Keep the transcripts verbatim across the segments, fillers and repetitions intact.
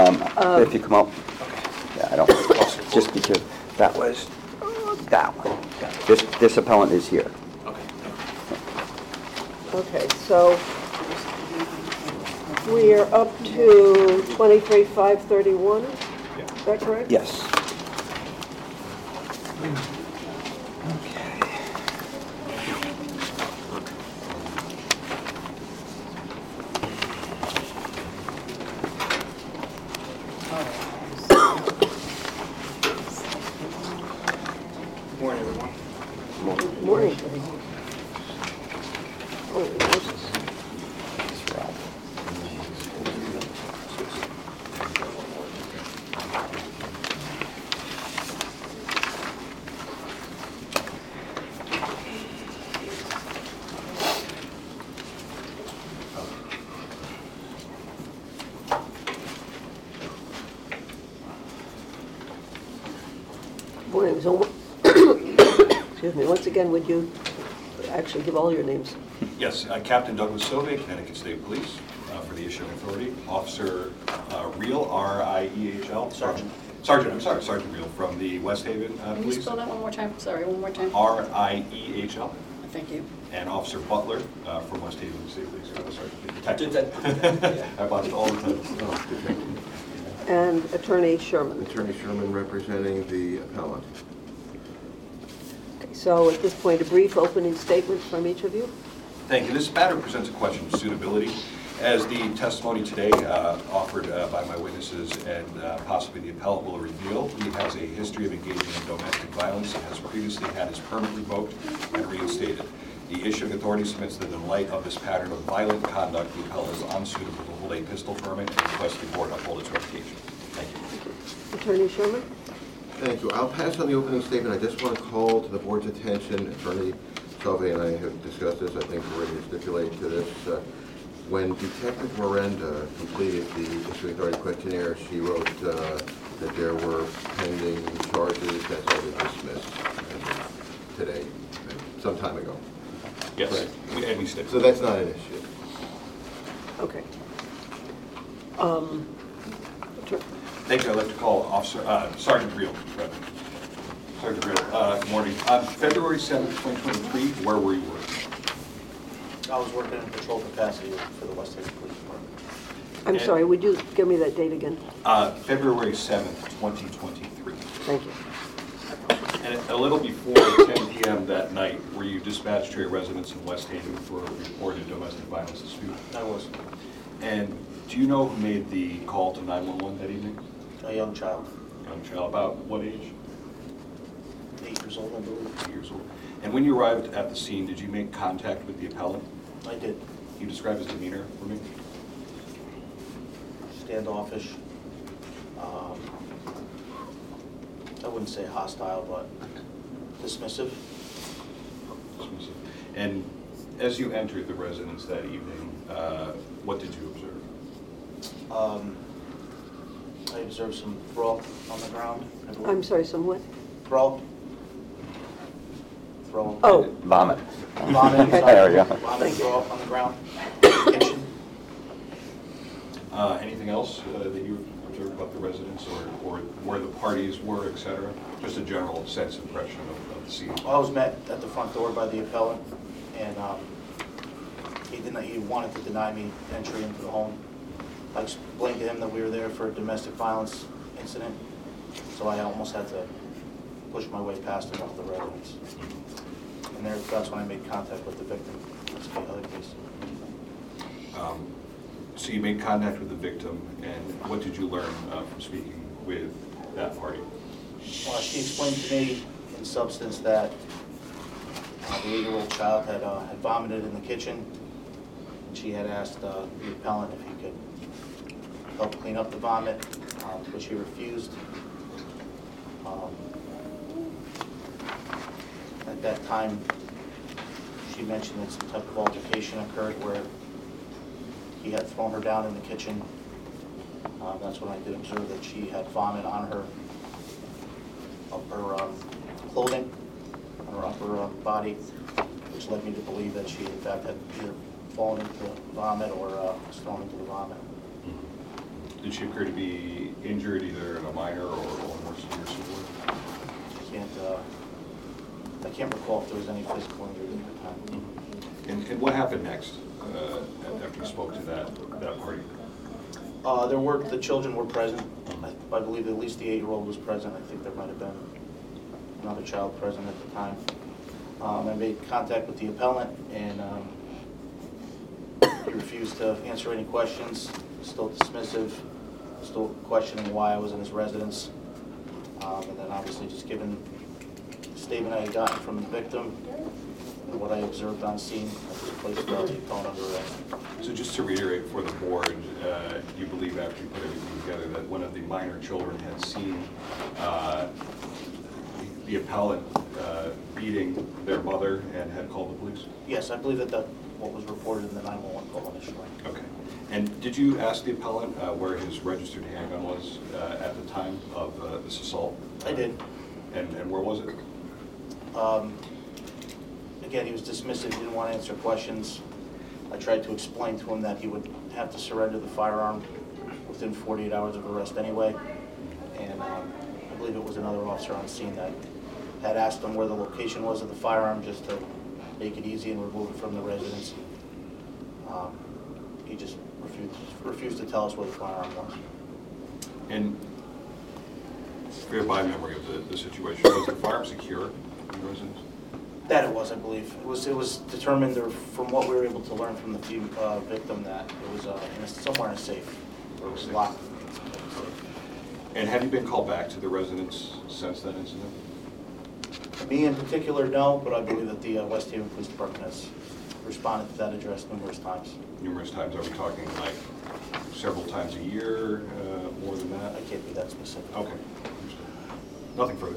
Um, Um, if you come up, yeah, I don't, just because that was, that one. This, this appellant is here. Okay. Okay, so we are up to twenty-three five thirty-one, is that correct? Yes. Morning, everyone. Morning. Holy Moses. Morning. So, excuse me, once again, would you actually give all your names? Yes, uh, Captain Douglas Sauvé, Connecticut State Police, uh, for the issuing authority. Officer uh, Reel, R I E H L. Sergeant. Sergeant, I'm sorry, Sergeant Reel from the West Haven uh, Can you Police. spell that one more time? Sorry, one more time. R I E H L. Thank you. And Officer Butler uh, from West Haven State Police. Uh, Sergeant Detective. I botched all the titles. And Attorney Sherman. Attorney Sherman representing the appellant. Okay, so at this point, a brief opening statement from each of you. Thank you. This matter presents a question of suitability. As the testimony today uh, offered uh, by my witnesses and uh, possibly the appellant will reveal, he has a history of engaging in domestic violence and has previously had his permit revoked and reinstated. The issuing authority submits that in light of this pattern of violent conduct, the appellant is unsuitable to hold a pistol permit and requests the board uphold its revocation. Thank you. Attorney Sherman. Thank you. I'll pass on the opening statement. I just want to call to the board's attention, Attorney Sauvé and I have discussed this, I think we're ready to stipulate to this. Uh, when Detective Miranda completed the issuing authority questionnaire, she wrote uh, that there were pending charges that's already dismissed uh, today, uh, some time ago. Yes, Right. we, and we stick. So that's not an issue. Okay. Um, attor- Thank you. I'd like to call Officer uh, Sergeant Reel. Sergeant Reel, uh, good morning. On February seventh, twenty twenty-three, where were you working? I was working in patrol capacity for the West Haven Police Department. I'm And- sorry, would you give me that date again? Uh, February seventh, twenty twenty-three. Thank you. And a little before ten p m that night, were you dispatched to a residence in West Haven for a reported domestic violence dispute? I was And do you know who made the call to nine one one that evening? a young child, Young child, about what age? eight years old, I believe. Eight years old. And when you arrived at the scene, did you make contact with the appellant? I did. Can you describe his demeanor for me? Standoffish. Um, I wouldn't say hostile, but dismissive. Dismissive. And as you entered the residence that evening, uh, what did you observe? Um, I observed some brawl on the ground, I believe. I'm sorry, somewhat? Brawl. Brawl. Oh, Vomit. Vomit. There we go. Vomit and brawl on the ground. Kitchen. Uh, anything else uh, that you observed about the residence or, or where the parties were, et cetera? Just a general sense impression of, of the scene. Well, I was met at the front door by the appellant, and um, he didn't. He wanted to deny me entry into the home. I explained to him that we were there for a domestic violence incident, so I almost had to push my way past him off the residence. And there, that's when I made contact with the victim. That's the other case. Um, so you made contact with the victim, and what did you learn uh, from speaking with that party? Well, she explained to me in substance that uh, the eight-year-old child had, uh, had vomited in the kitchen, and she had asked uh, the appellant if he could help clean up the vomit, um, which he refused. Um, at that time, she mentioned that some type of altercation occurred where he had thrown her down in the kitchen. Uh, that's when I did observe that she had vomit on her upper um, clothing, on her upper um, body, which led me to believe that she, in fact, had either fallen into vomit or uh, was thrown into the vomit. did she appear to be injured, either in a minor or, or more severe severe? I can't, uh, I can't recall if there was any physical injury at the time. And, and what happened next uh, after you spoke to that, that party? Uh, there were, the children were present. I, I believe at least the eight-year-old was present. I think there might have been another child present at the time. Um, I made contact with the appellant, and um, he refused to answer any questions, still dismissive, still questioning why I was in his residence. Um, and then obviously just given the statement I had gotten from the victim and what I observed on scene, I just placed the appellant under arrest. So just to reiterate for the board, uh, you believe after you put everything together that one of the minor children had seen uh, the, the appellant uh, beating their mother and had called the police? Yes, I believe that that's what was reported in the nine one one call initially. Okay. And did you ask the appellant uh, where his registered handgun was uh, at the time of uh, this assault? I did. And, and where was it? Um, again, he was dismissive, he didn't want to answer questions. I tried to explain to him that he would have to surrender the firearm within forty-eight hours of arrest anyway. And um, I believe it was another officer on scene that had asked him where the location was of the firearm just to make it easy and remove it from the residence. Um, he just refused, refused to tell us where the firearm was. And for my memory of the, the situation, was the firearm secure in the residence? That it was, I believe. It was, it was determined, or from what we were able to learn from the few, uh, victim, that it was uh, in a, somewhere in a safe, or it was locked. And have you been called back to the residence since that incident? Me in particular, no, but I believe that the uh, West Haven Police Department has responded to that address numerous times. Numerous times. Are we talking like several times a year, uh, more than that? I can't be that specific. Okay. Nothing further.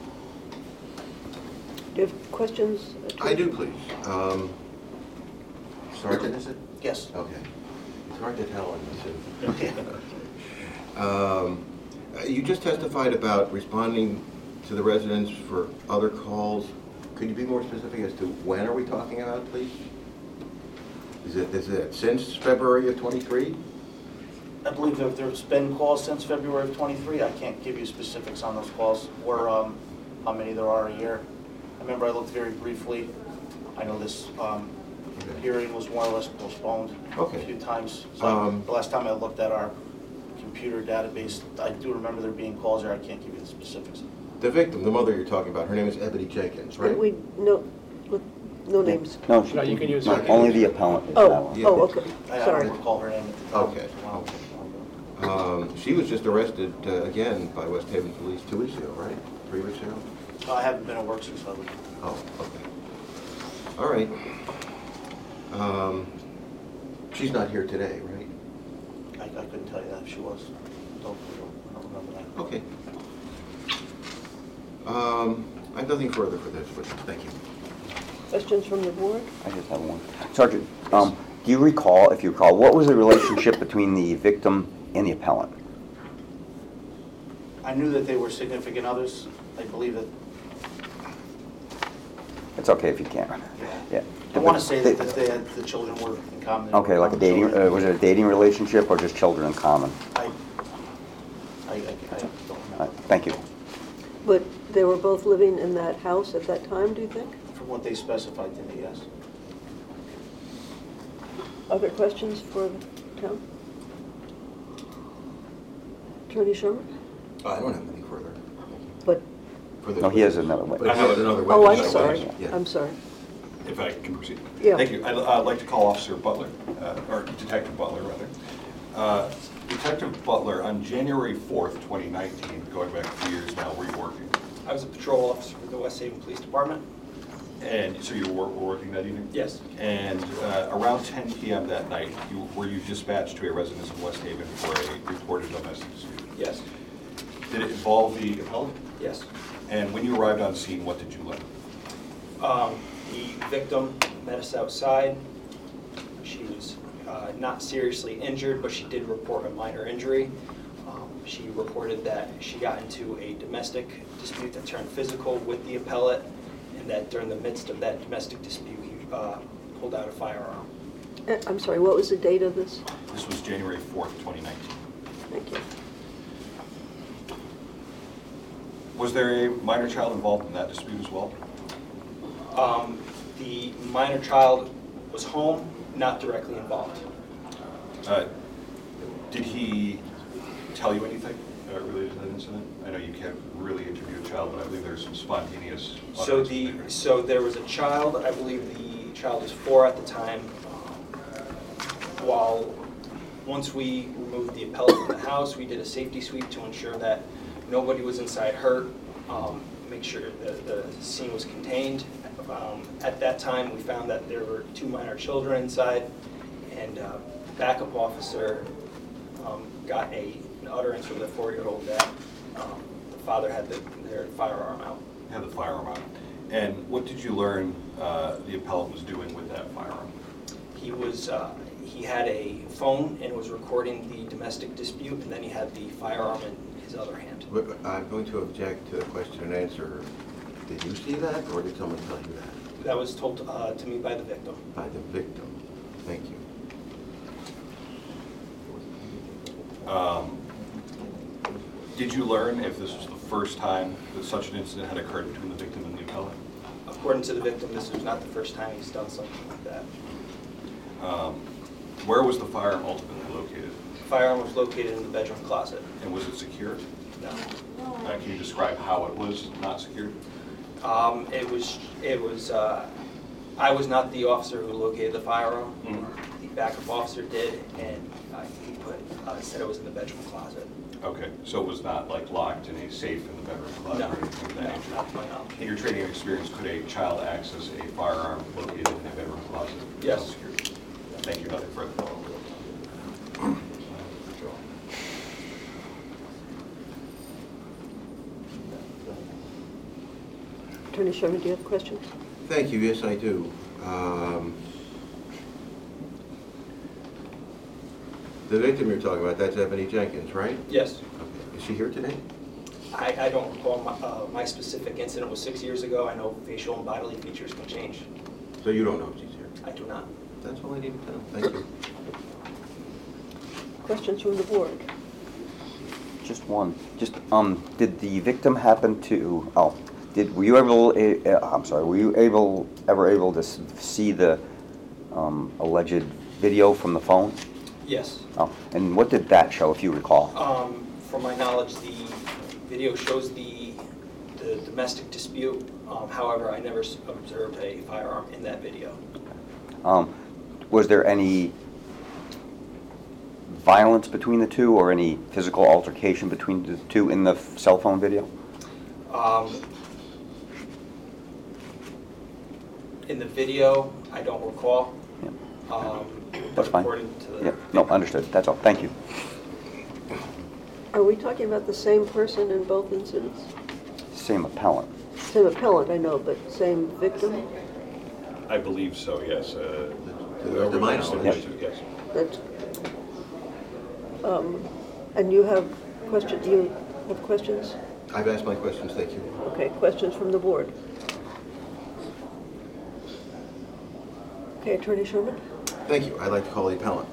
Do you have questions? I do, please. Um, Sergeant, is it? Yes. Okay. It's hard to tell in this. Um, You just testified about responding to the residents for other calls. Could you be more specific as to when are we talking about, please? Is it, is it since February of twenty-three? I believe that there's been calls since February of twenty-three. I can't give you specifics on those calls, or um, how many there are a year. I remember I looked very briefly. I know this um, Okay. hearing was more or less postponed Okay. a few times. So Um, the last time I looked at our computer database, I do remember there being calls there. I can't give you the specifics. The victim, the mother you're talking about, her name is Ebony Jenkins, right? We, no, no names. No, No, you can use no, her. only the appellant is that Oh, one. Yeah. oh, okay, I I sorry. don't recall her name at the time. Okay. Wow. Um, She was just arrested uh, again by West Haven Police two weeks ago, right? Three weeks ago? I haven't been at work since I was. Oh, okay. All right. Um, She's not here today, right? I, I couldn't tell you that if she was. Don't, I don't remember that. Okay. Um, I have nothing further for this, but thank you. Questions from the board? I just have one. Sergeant, um, do you recall, if you recall, what was the relationship between the victim and the appellant? I knew that they were significant others. I believe that, It's okay if you can't. Yeah. I want to say that, that they had, the children were in common. They were Okay, like a common dating, children. uh, was it a dating relationship or just children in common? I, I, I, I don't Uh, remember. Thank you. But they were both living in that house at that time, do you think? From what they specified to me, yes. Other questions for the town? Attorney Sherman? I don't have any further. But, For this No, he has witness. another But witness. he has another oh, I'm witness. sorry, Yeah. I'm sorry. If I can proceed. Yeah. Thank you. I'd uh, like to call Officer Butler, uh, or Detective Butler, rather. Uh, Detective Butler, on January fourth, twenty nineteen, going back a few years now, were you working? I was a patrol officer for the West Haven Police Department. And so you were were working that evening? Yes. And uh, around ten p m that night, you, were you dispatched to a residence in West Haven for a reported domestic dispute? Yes. Did it involve the appellant? Yes. And when you arrived on scene, what did you learn? Um, the victim met us outside. She was uh, not seriously injured, but she did report a minor injury. Um, she reported that she got into a domestic dispute that turned physical with the appellant, and that during the midst of that domestic dispute, he uh, pulled out a firearm. Eh, I'm sorry, what was the date of this? This was January fourth, twenty nineteen. Thank you. Was there a minor child involved in that dispute as well? Um, The minor child was home, not directly involved. Uh, Did he tell you anything uh, related to that incident? I know you can't really interview a child, but I believe there's some spontaneous So utterance the, there. so there was a child, I believe the child was four at the time. While, once we removed the appellant from the house, we did a safety sweep to ensure that nobody was inside hurt, um, make sure that the scene was contained. Um, At that time, we found that there were two minor children inside, and uh, backup officer um, got a, an utterance from the four-year-old that um, the father had the, their firearm out. Had the firearm on. And what did you learn uh, the appellant was doing with that firearm? He was, uh, he had a phone and was recording the domestic dispute, and then he had the firearm in his other hand. But I'm going to object to the question and answer. Did you see that, or did someone tell you that? That was told uh, to me by the victim. By the victim. Thank you. Um, Did you learn if this was the first time that such an incident had occurred between the victim and the appellant? According to the victim, this was not the first time he's done something like that. Um, Where was the firearm ultimately located? The firearm was located in the bedroom closet. And was it secured? No. Uh, Can you describe how it was not secured? Um, it was, it was, uh, I was not the officer who located the firearm. Mhm. The backup officer did, and uh, he put, uh, said it was in the bedroom closet. Okay, so it was not like locked in a safe in the bedroom closet No, or anything of no, that nature? not to my knowledge. In your training experience, could a child access a firearm located in a bedroom closet? Yes. without security? Thank you, nothing further. Attorney Sherman, do you have questions? Thank you, yes, I do. Um, The victim you're talking about, that's Ebony Jenkins, right? Yes. Okay. Is she here today? I, I don't recall, my, uh, my specific incident was six years ago. I know facial and bodily features can change. So you don't know if she's here? I do not. That's all I need to know. Thank you. Questions from the board? Just one. Just, um, did the victim happen to, oh, did, were you able, uh, I'm sorry, were you able, ever able to s- see the um, alleged video from the phone? Yes. Oh, and what did that show, if you recall? Um, from my knowledge, the video shows the, the domestic dispute. Um, however, I never s- observed a firearm in that video. Um, was there any violence between the two or any physical altercation between the two in the f- cell phone video? Um, in the video, I don't recall. Yeah. Um, That's but fine. according to the Yeah, no, understood. That's all. Thank you. Are we talking about the same person in both incidents? Same appellant. Same appellant, I know, but same victim? I believe so, yes. uh, The- the minor one. Yes. Yes. That's, um, and you have question, you have questions? I've asked my questions, thank you. Okay, questions from the board? Okay, Attorney Sherman? Thank you. I'd like to call the appellant.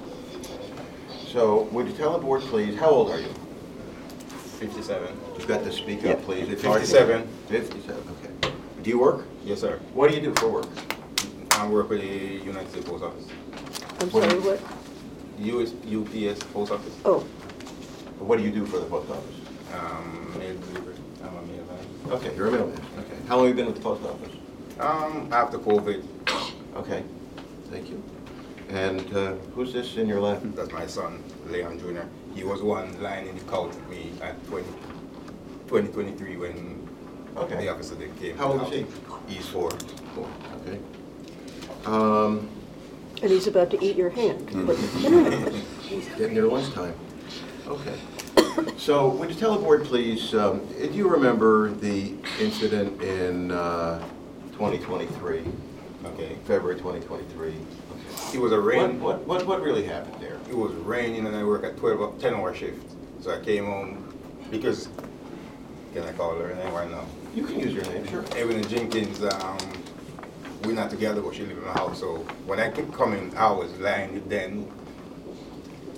So, would you tell the board, please, how old are you? fifty-seven. You've got to speak Yeah. up, please. It's hard to- fifty-seven. fifty-seven, okay. Do you work? Yes, sir. What do you do for work? I work with the United States Post Office. I'm sorry, what? U S, U P S Post Office. Oh, What do you do for the post office? Um, mail delivery. I'm a mailman. Okay, you're a mailman. Okay. How long have you been with the post office? Um, after COVID, Okay, thank you. And uh, who's this in your lap? that's my son, Leon Junior He was one lying in the couch with me at twenty, twenty twenty-three when Okay. the officer then came. How old is he? He's four. Four, okay. Um, and he's about to eat your hand. But- Getting near lunchtime. Okay. So, would you tell the board, please, um, do you remember the incident in uh, twenty twenty-three, Okay. February twenty twenty-three? It was a What, rain. what, what what really happened there? It was raining and I work at twelve, hou- ten hour shift. So I came home because, can I call her name right now? You can use your name, sure. Evelyn Jenkins, um, we're not together, but she live in my house. So when I kept coming, I was lying then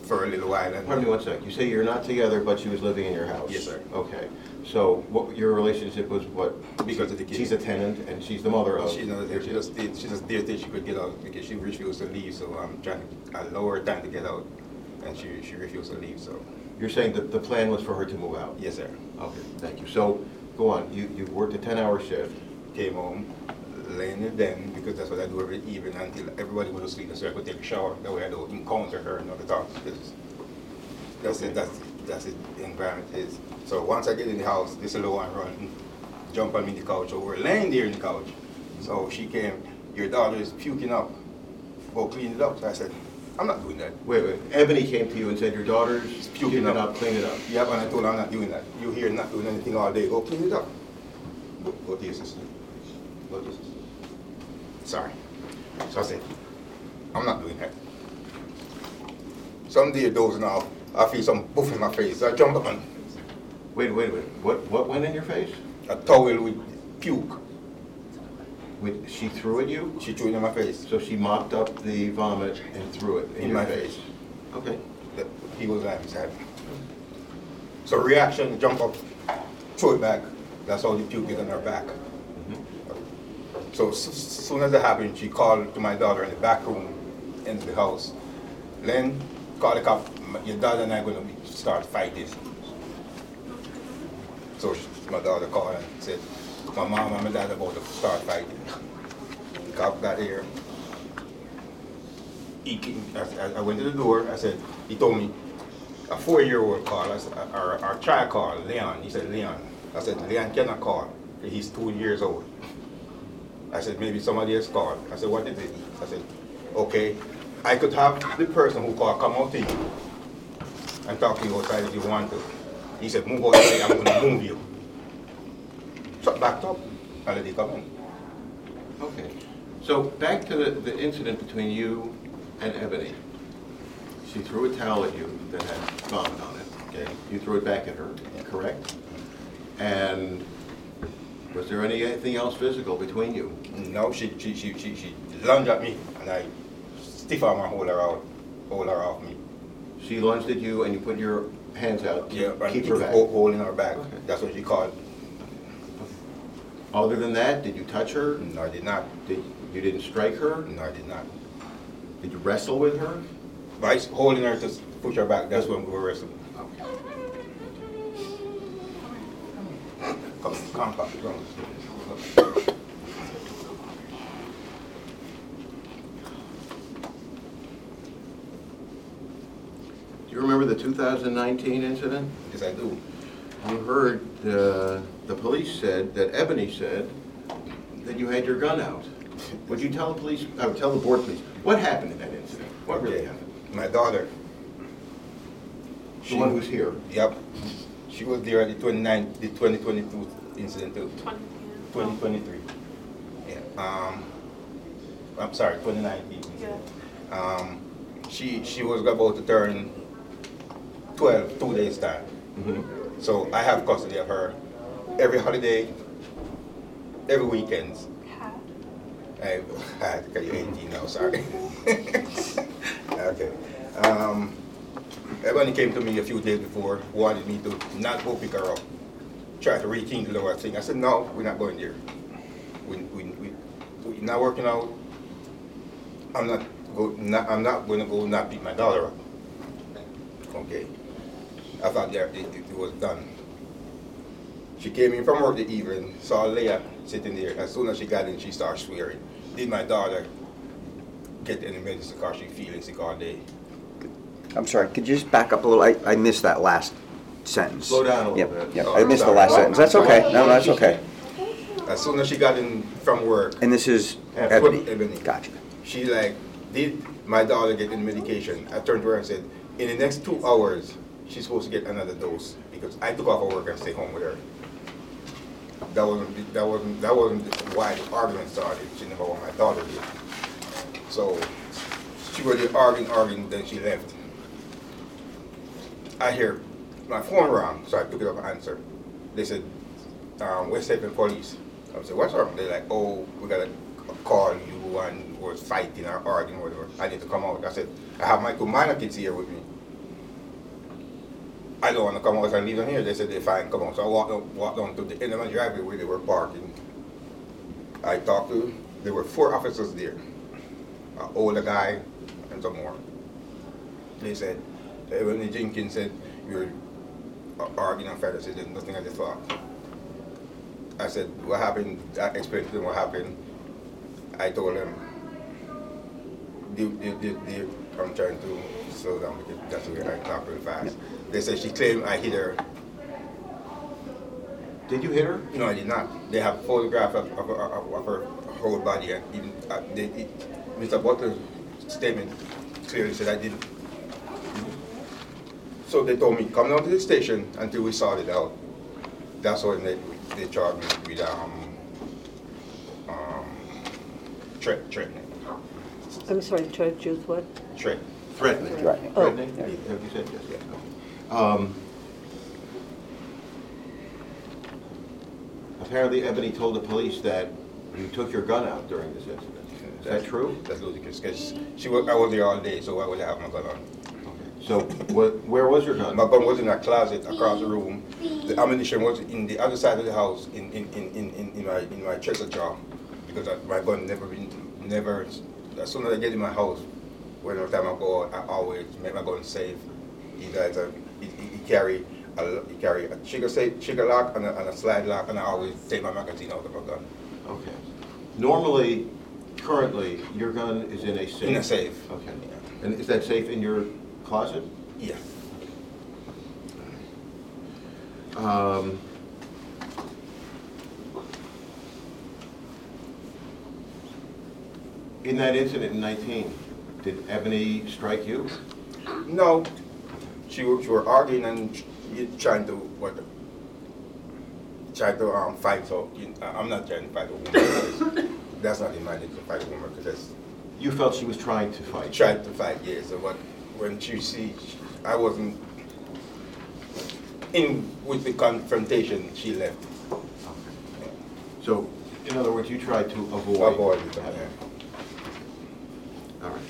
for a little while. And Pardon me one sec. You say you're not together, but she was living in your house? Yes, sir. Okay. So what, your relationship was what? Because of the kids. She's a tenant and she's the mother of? She knows she just did, she just did think she could get out because she refused to leave. So I'm trying to allow her time to get out, and she she refused to leave. So You're saying that the plan was for her to move out? yes, sir. Okay, thank you. So, go on. You, you worked a ten-hour shift. Came home, laying in bed because that's what I do every evening until everybody was asleep. So I could take a shower. That way I don't encounter her and not talk because that's it. That's that's it. The environment is. So once I get in the house, this little one run, jump on me in the couch. So we're laying there in the couch. So she came. Your daughter is puking up. Go clean it up. So I said, I'm not doing that. Wait, wait. Ebony came to you and said, your daughter's Puking puking it up. up, clean it up. Yep, and I told her I'm not doing that. You here not doing anything all day. Go clean it up. Go, go to your sister. Go to your sister. Sorry. So I said, I'm not doing that. Some day dozing off, I feel some boof in my face. So I jumped up and Wait, wait, wait. What, what went in your face? a towel with puke. Wait, she threw at you? She threw it in my face. So she mopped up the vomit and threw it in, In your my face? face. Okay. That he was lying beside me. So reaction, jump up, throw it back. That's how the puke is on her back. So as soon as that happened, she called to my daughter in the back room in the house. Len, call the cop. Your daughter and I are going to start fighting. So she, my daughter called and said, my mom and my dad are about to start fighting. The cop got here. He came, I, I went to the door. I said, he told me, a four-year-old called, I said, or, or child called, Leon. He said, Leon. I said, Leon cannot call. He's two years old. I said, maybe somebody else called. I said, what did they eat? I said, okay, I could have the person who called come out to you and talk to you outside if you want to. He said, move outside, I'm going to move you. So I backed up and let it come in. Okay. So back to the, the incident between you and Ebony. She threw a towel at you that had vomit on it. Okay. You threw it back at her, correct? And was there anything else physical between you? No, she she she she, she lunged at me and I stiff arm her, hold her out, hold her off me. She lunged at you and you put your hands out to Yeah, and keep keep her back. hold- holding her back. Okay. That's what she called. Other than that, did you touch her? No, I did not. Did, you didn't strike her? No, I did not. Did you wrestle with her? By holding her to push her back, that's when we were wrestling. Okay. Come, come, come, come. Do you remember the two thousand nineteen incident? Yes, I do. You heard uh, the police said, that Ebony said, that you had your gun out. Would you tell the police, uh, tell the board please, what happened in that incident? What really Okay. happened? My daughter. The one who's here? Yep. She was there at the twenty-nine, the twenty twenty-two incident too. twenty twenty-three. Yeah. Um, I'm sorry, twenty nineteen. Yeah. Um, she she was about to turn twelve, two days time. Mm-hmm. So I have custody of her every holiday, every weekends. I, I because you're eighteen now, sorry. Okay. Um, Ebony came to me a few days before, wanted me to not go pick her up, try to rekindle the whole thing. I said, no, we're not going there. We, we, we, we're not working out. I'm not, go, not, I'm not going to go not pick my daughter up. Okay. I thought that it, it was done. She came in from work the evening, saw Leah sitting there. As soon as she got in, she started swearing. Did my daughter get any medicine because she feeling sick all day? I'm sorry, could you just back up a little? I, I missed that last sentence. Slow down a little Yep, bit. yep, Oh, I missed the sorry. last sentence. That's okay. No, that's okay. As soon as she got in from work, And this is Ebony. Ebony. Ebony. Gotcha. she like, did my daughter get any medication? I turned to her and said, in the next two hours, she's supposed to get another dose because I took off of work and stayed home with her. That wasn't that wasn't that wasn't why the argument started. She never want my daughter did. So she was there arguing, arguing, then she left. I hear my phone rang, so I took it up and answered. They said, um, West Haven Police. I said, what's wrong? They're like, oh, we got to call you and was fighting or arguing or whatever. I need to come out. I said, I have my two minor kids here with me. I don't want to come out and leave them here. They said they're fine, come out. So I walked down, walked down to the end of my driveway where they were parking. I talked to, there were four officers there. An older guy and some more. They said, when Jenkins said, you're arguing on Friday, I said, there's nothing I just thought. I said, what happened? I explained to them what happened. I told them, they, they, they, they, I'm trying to slow down because that's the way I talk real fast. They said she claimed I hit her. Did you hit her? No, I did not. They have photographs of, of, of, of her whole body, and even uh, they, it, Mister Butler's statement clearly said I didn't. So they told me, come down to the station until we sorted it out. That's when they, they charged me with um, um, threat, threatening. I'm sorry, charged you with what? Threat. Threatening. Threatening. Oh. Threatening? Have you said yes? Yes. No. Um, apparently Ebony told the police that you took your gun out during this incident. Is that true? That's ludicrous, because she was, I was there all day, so why would I have my gun on? So what, where was your gun? My gun was in a closet across the room. The ammunition was in the other side of the house, in in, in, in, in my in my treasure drawer, because I, my gun never been never. As soon as I get in my house, whenever time I go out, I always make my gun safe. Either it's a, it, it, it carry a it carry a trigger safe, trigger lock and a, and a slide lock, and I always take my magazine out of my gun. Okay. Normally, currently, your gun is in a safe. In a safe. Okay. Yeah. And is that safe in your closet? Yeah. Um, in that incident in nineteen, did Ebony strike you? No, she were, she were arguing and trying to what? Trying to um fight. So you, I'm not trying to fight a woman. Because that's not in my nature to fight a woman, because that's You felt she was trying to fight? tried to fight. Yeah. So what? When she see, I wasn't in with the confrontation. She left. So, in other words, you tried to avoid... Avoid it. having- Yeah. All right.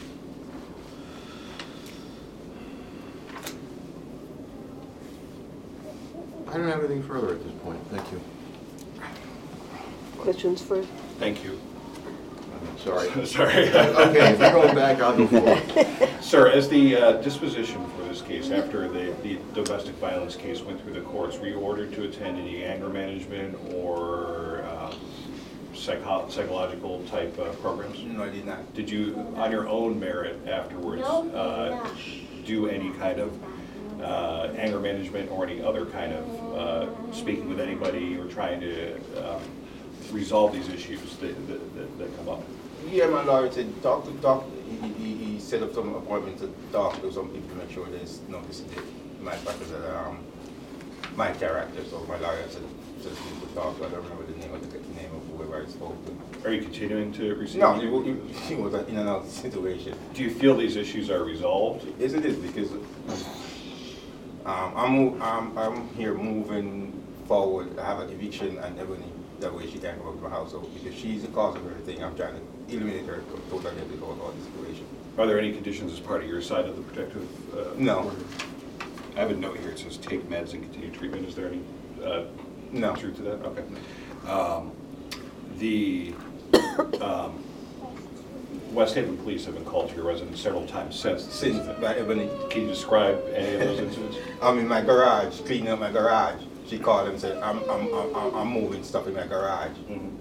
I don't have anything further at this point. Thank you. Questions for, Thank you. Sorry. Sorry. Okay, if you're going back on the floor. Sir, as the uh, disposition for this case, after the, the domestic violence case went through the courts, were you ordered to attend any anger management or uh, psycho psychological type uh, programs? No, I did not. Did you, on your own merit afterwards, uh, do any kind of uh, anger management or any other kind of uh, speaking with anybody or trying to um, resolve these issues that, that, that, that come up? Yeah, my lawyer said talk to talk. He, he, he set up some appointments to talk to some people to make sure there's no discipline. My factors are um, my character. So my lawyer said said people to talk to. I don't remember the name of the name of whoever I spoke to. Are you continuing to receive? No, it, it, it was an in and out situation. Do you feel these issues are resolved? Yes, it is, because um, I'm I'm I'm here moving forward. I have an eviction and everything. That way she can't come up to my house. So because she's the cause of everything, I'm trying to eliminate her totally out of the situation. Are there any conditions as part of your side of the protective? Uh, No. order? I have a note here. It says take meds and continue treatment. Is there any uh, No. truth to that? Okay. Um, the um, West Haven police have been called to your residence several times since the Since incident. by Ebony, Can you describe any of those incidents? I'm in my garage, cleaning up my garage. She called and said, I'm, I'm, I'm, I'm moving stuff in my garage. Mhm.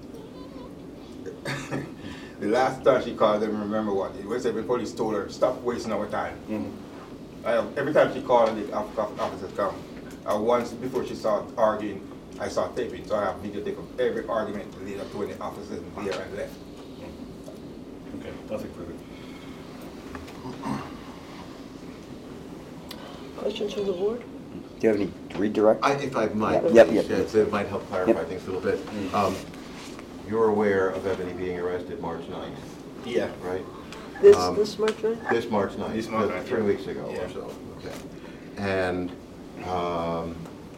The last time she called, I don't remember what. It was the police told her, stop wasting our time. Mhm. I, every time she called, the officers come. Uh, once before she started arguing, I saw taping. So I have videotape of every argument that led up to when the officers there and left. Okay, nothing further. questions from the board? Do you have any redirect? I, if I might, Yep, yep, please, yep. yes, it might help clarify Yep. things a little bit. Um, you're aware of Ebony being arrested March ninth, Yeah. right? This, Um, this March ninth? This March ninth. This March uh, ninth, Three yeah. weeks ago Yeah. or so, okay. And, um,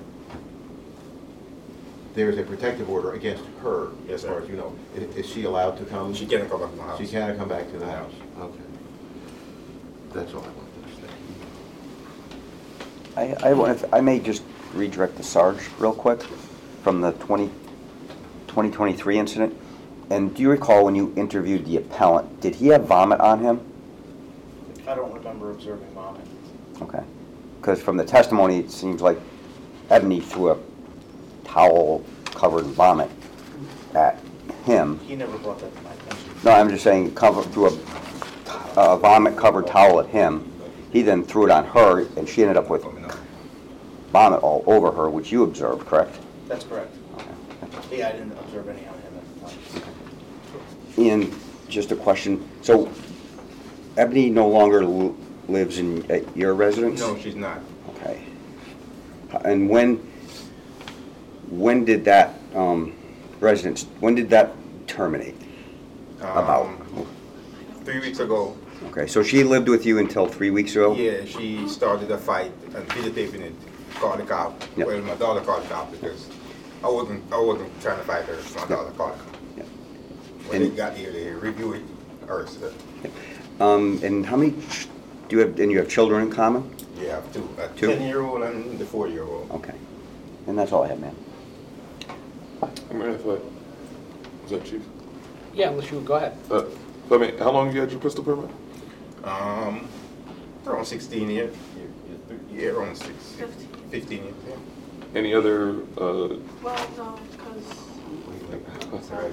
there's a protective order against her, Yes, as far sir. as you know. Is, is she allowed to come? She can't come back to my house. She can't come back to the No. house? Okay. That's all I wanted to say. I, I, want- if I may just redirect the Sarge real quick from the twenty twenty-three incident. And do you recall when you interviewed the appellant, did he have vomit on him? I don't remember observing vomit. Okay. Because from the testimony, it seems like Ebony threw a towel-covered vomit at him. He never brought that to my attention. No, I'm just saying, cover, threw a, a vomit-covered towel at him. He then threw it on her, and she ended up with vomit all over her, which you observed, correct? That's correct. Okay. Yeah, I didn't observe any on him at the time. Ian, just a question. So, Ebony no longer l- lives in at your residence? No, she's not. Okay. And when, when did that um, residence, when did that terminate? About? Um, Three weeks ago, Okay, so she lived with you until three weeks ago? yeah, she started a fight and videotaping it, called the cop. Yep. Well, my daughter called the cop because I wasn't, I wasn't trying to fight her, my daughter called the cop. Yep. When And- they got here, they reviewed it, or, uh, Um, and how many, ch- do you have, and you have children in common? yeah, I have two, a Two? ten-year-old and the four-year-old. Okay. And that's all I have, man. I mean, if I, was that Chief? Yeah, unless you, go ahead. Uh, I mean, how long you had your pistol permit? Um, around sixteen years, yeah, around six, fifteen years, yeah. Any other, uh, Well, no, because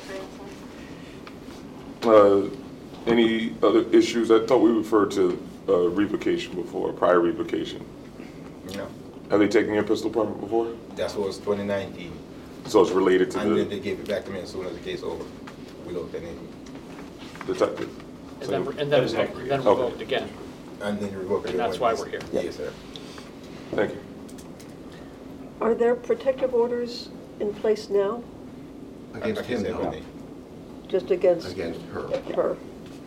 uh, any other issues? I thought we referred to uh, revocation before, prior revocation. No, Have they taken your pistol permit before? that was twenty nineteen, So it's related to and then they the gave it back to me as soon as the case over, without any, detective? And then, and then That was revoked- then Okay. revoked again. and then revoked it. And that's why we're here. Yes, sir. Thank you. Are there protective orders in place now, Against Like I him, said, no. Whitney. just against Against her. her?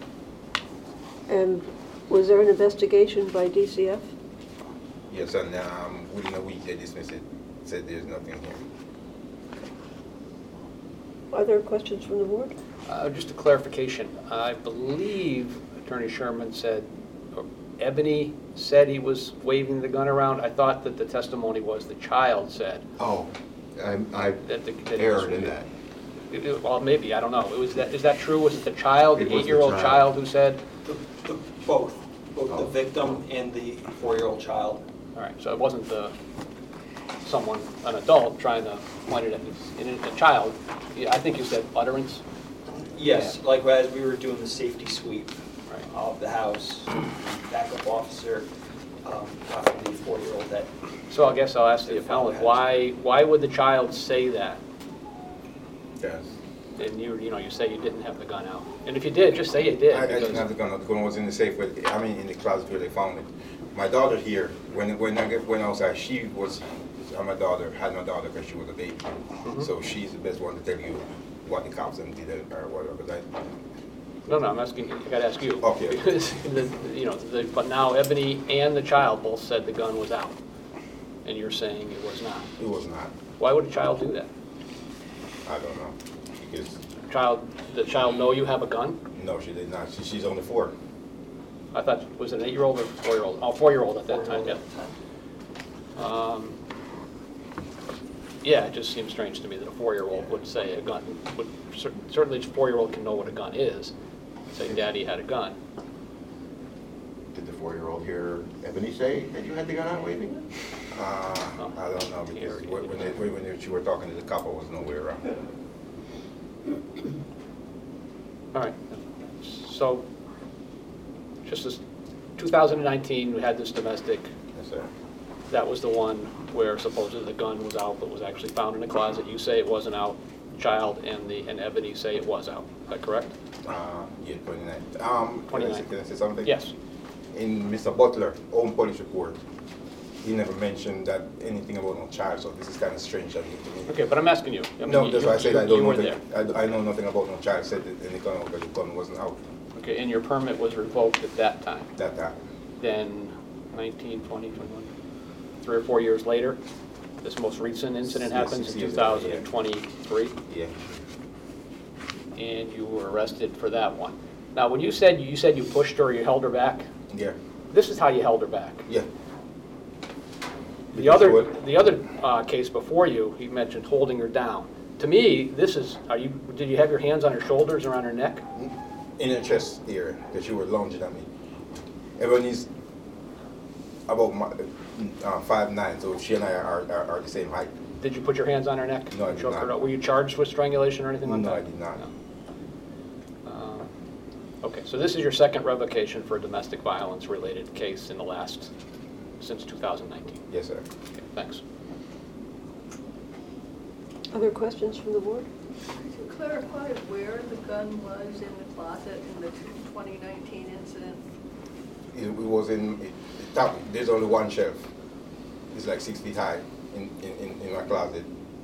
And was there an investigation by D C F? Yes, and um, within a week they dismissed it, said there's nothing here. Are there questions from the board? Uh, Just a clarification, I believe Attorney Sherman said, or Ebony said he was waving the gun around. I thought that the testimony was the child said Oh, I, I that the. that he was- erred in that. It- it- Well, maybe, I don't know. It was that, is that true? Was it the child, It the was the eight-year-old child. child who said? The- the- Both, both the Oh. victim and the four-year-old child. All right, so it wasn't the, someone, an adult trying to point it at his- in a child. Yeah, I think you said utterance. Yes, like as we were doing the safety sweep Right. of the house, backup officer, um, talking to the four-year-old that, So I guess I'll ask the appellant, why, why would the child say that? Yes. And you, you know, you say you didn't have the gun out. And if you did, just say you did. I, I didn't because- have the gun, the gun was in the safe, where, I mean, in the closet where they found it. My daughter here, when, when I get- went outside, she was, uh, my daughter, had my daughter because she was a baby. Mm-hmm. So she's the best one to tell you what the cops and did or whatever, because I, No, no, I'm asking, I gotta ask you. Okay. Because, the- you know, the- but now Ebony and the child both said the gun was out. And you're saying it was not. it was not, Why would a child do that? I don't know. Because, Child, the child know you have a gun? no, she did not, she, she's only four. I thought, was it an eight-year-old or four-year-old? Oh, four-year-old at that time, yeah. Um, Yeah, it just seems strange to me that a four-year-old would say a gun, would, cer- certainly a four-year-old can know what a gun is, say daddy had a gun. Did the four-year-old hear Ebony say that you had the gun out waving it? Uh, I don't know, because when, when they, when they, she were talking to the cop, I was nowhere around. All right, so, just as, two thousand nineteen, we had this domestic, Yes, sir. that was the one where supposedly the gun was out, but was actually found in a closet. You say it wasn't out, child and the, and Ebony say it was out, is that correct? Uh, yeah, twenty-nine. Um, can I say, twenty-nine. can I say something? Yes. In Mister Butler own police report, he never mentioned that anything about no child, so this is kind of strange to me. Okay, but I'm asking you. I mean, No, you- that's why I said I you- don't you know, were nothing- there. I, I know nothing about no child, said that any gun, because the gun wasn't out Okay, and your permit was revoked at that time. that time. Then nineteen, twenty, twenty-one, three or four years later, this most recent incident Yes, happens six in years two ago, thousand twenty-three, Yeah. and you were arrested for that one. Now, when you said, you said you pushed her or you held her back, Yeah, this is how you held her back. yeah. The other, the other uh, case before you, he mentioned holding her down. To me, this is, are you, did you have your hands on her shoulders or on her neck? In her chest area, because she was lunging at me. Everyone is about my, uh, five nine, so she and I are, are, are the same height. Did you put your hands on her neck? No, I did Choke her not. out? Were you charged with strangulation or anything like No, that? I did not. No. Uh, Okay, so this is your second revocation for a domestic violence related case in the last, since two thousand nineteen. Yes, sir. Okay, thanks. Other questions from the board? Could you clarify where the gun was in the closet in the twenty nineteen incident? It, it was in, it, it top, there's only one shelf. It's like six feet high in, in, in, in my closet.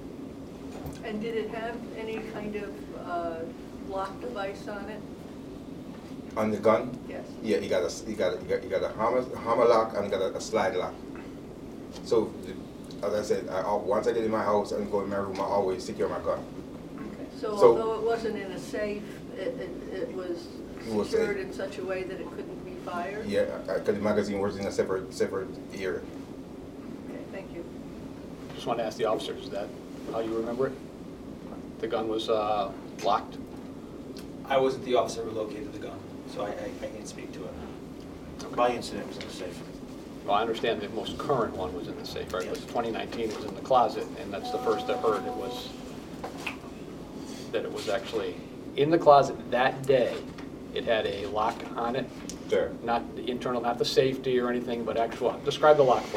And did it have any kind of uh, lock device on it? On the gun? Yes. Yeah, he got a, he got a, he got, he got a hammer, hammer lock and got a, a slide lock. So, the, as I said, I, I- once I get in my house and go in my room, I always secure my gun. Okay. So, So- although it wasn't in a safe, it, it, it was It was secured safe. in such a way that it couldn't be fired? Yeah, because the magazine was in a separate, separate area. Okay, thank you. Just want to ask the officers, is that how you remember it? The gun was uh, locked? I wasn't the officer who located the gun, so I, I, I can't speak to it. My incident was in the safe. Well, I understand the most current one was in the safe, right? But twenty nineteen was in the closet, and that's the first I heard it was, that it was actually in the closet that day. It had a lock on it, Sure. not the internal, not the safety or anything, but actual, describe the lock for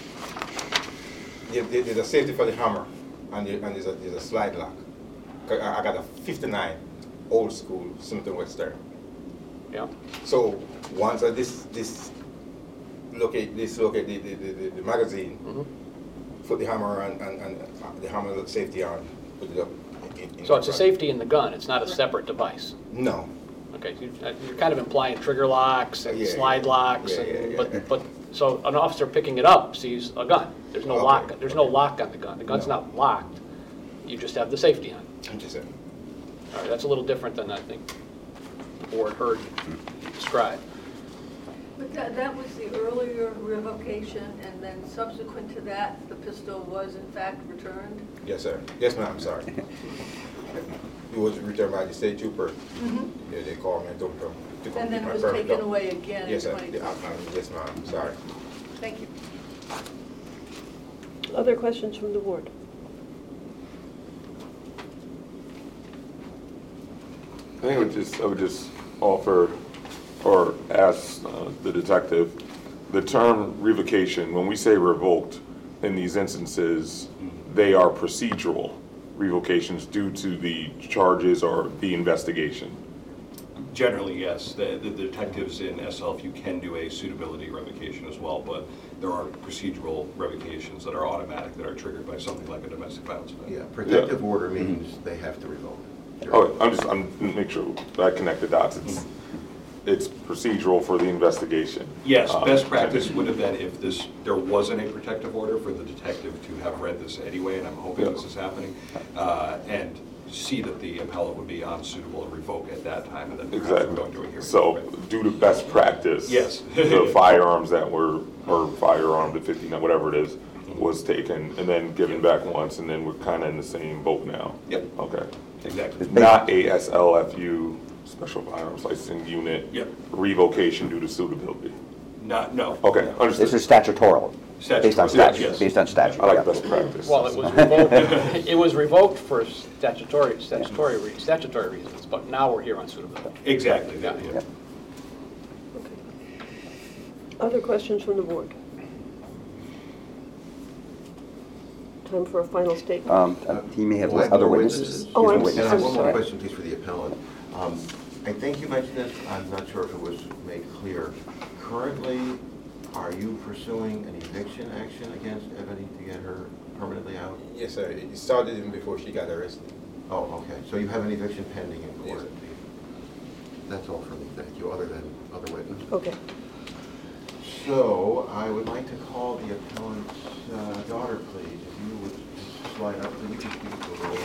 me. There, there- there's a safety for the hammer, and, there, and there's, a, there's a slide lock. 'Cause I, I got a fifty-nine old school Smith and Wesson. Yeah? So once I this this locate this locate the, the, the, the magazine, Mhm. put the hammer on and, and uh, the hammer safety on, put it up. In, in So it's a front. safety in the gun, it's not a separate device? No. Okay, so you- uh, you're kind of implying trigger locks and Yeah, slide yeah. locks, Yeah, and- yeah, yeah. but, but, so an officer picking it up sees a gun. There's no Okay, lock, there's no okay. lock on the gun. The gun's No. not locked. You just have the safety on. I'm just saying. All right, that's a little different than I think the board heard you describe. But that, that was the earlier revocation, and then subsequent to that, the pistol was in fact returned? Yes, sir. Yes, ma'am. Sorry. It was returned by the state trooper. Mm-hmm. Yeah, they called me and told me to, to come And then get it my was permit taken done. away again in Yes, sir. twenty Yeah, twenty? I- I- Yes, ma'am. Sorry. Thank you. Other questions from the board? I think I would just, I would just offer or ask uh, the detective, the term revocation, when we say revoked, in these instances, they are procedural revocations due to the charges or the investigation. Generally, yes. The, the detectives in S L F U can do a suitability revocation as well, but there are procedural revocations that are automatic, that are triggered by something like a domestic violence event. Yeah, protective order means they have to revoke. Oh, I'm just, I'm make sure I connect the dots. It's, it's procedural for the investigation. Yes, Um, best practice would have been if this, there wasn't a protective order for the detective to have read this anyway, and I'm hoping Yeah. this is happening, uh, and see that the appellate would be unsuitable and revoke at that time, and then perhaps we're Exactly. going to a hearing. So, due to best practice. Yes. The firearms that were, or firearm, the fifty-nine, whatever it is, was taken and then given back once, and then we're kind of in the same boat now. Yep. Okay. Exactly. Not A S L F U, Special Firearms Licensing Unit. Yep. Revocation due to suitability. Not, no. Okay, No. understood. This is statutory, based on Statutory, statute, yes. based on statute. I yeah. like best practice. Well, it was revoked, it was revoked for statutory, statutory, re- statutory reasons, but now we're here on suitability. Exactly. Yeah. yeah. Yeah. Okay. Other questions from the board? Time for a final statement. Um, uh, He may have Well, I have other more witnesses. Oh, He has I'm a witness. And I have one more sorry. question, please, for the appellant. Um, I think you mentioned this, I'm not sure if it was made clear. Currently, are you pursuing an eviction action against Ebony to get her permanently out? Yes, sir. It started even before she got arrested. Oh, okay, so you have an eviction pending in court? Yes. That's all for me, thank you, other than other witness. Okay. So, I would like to call the appellant's uh, daughter, please, if you would slide up, you can speak to the role.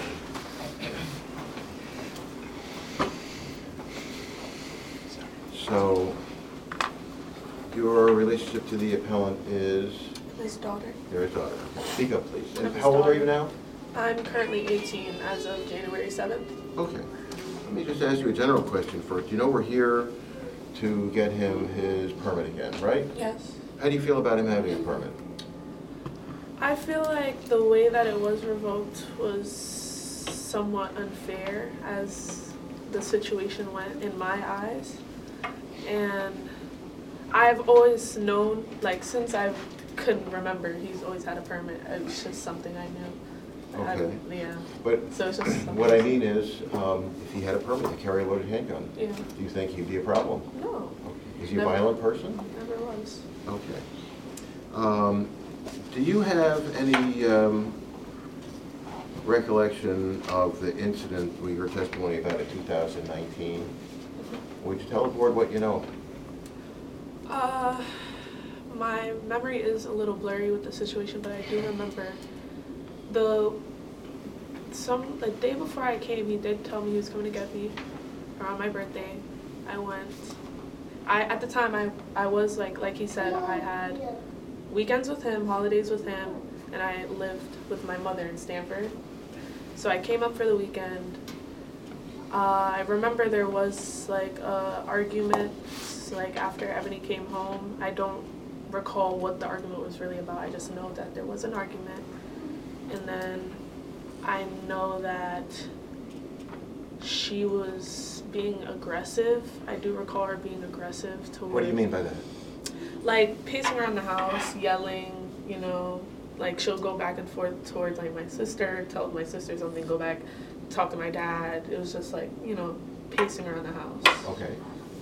So, your relationship to the appellant is? His daughter. You're his daughter. Speak up, please. I'm And his how old are daughter. you now? I'm currently eighteen as of January seventh. Okay. Let me just ask you a general question first. You know we're here to get him his permit again, right? Yes. How do you feel about him having a permit? I feel like the way that it was revoked was somewhat unfair as the situation went in my eyes. And I've always known, like since I couldn't remember, he's always had a permit. It was just something I knew. I- Okay. yeah. But So it's just something. what I mean is, um, if he had a permit to carry a loaded handgun, Yeah. do you think he'd be a problem? No, Is he a Never. violent person? never was. Okay. Um, do you have any um, recollection of the incident we heard testimony about in two thousand nineteen? Would you tell the board what you know? Uh, my memory is a little blurry with the situation, but I do remember the some the day before I came, he did tell me he was coming to get me around my birthday. I went. I at the time I I was like like he said I had weekends with him, holidays with him, and I lived with my mother in Stanford. So I came up for the weekend. Uh, I remember there was like a argument like after Ebony came home. I don't recall what the argument was really about. I just know that there was an argument. And then I know that she was being aggressive. I do recall her being aggressive towards... What do you mean by that? Like pacing around the house, yelling, you know, like she'll go back and forth towards like my sister, tell my sister something, go back, talk to my dad. It was just like, you know, pacing around the house. Okay.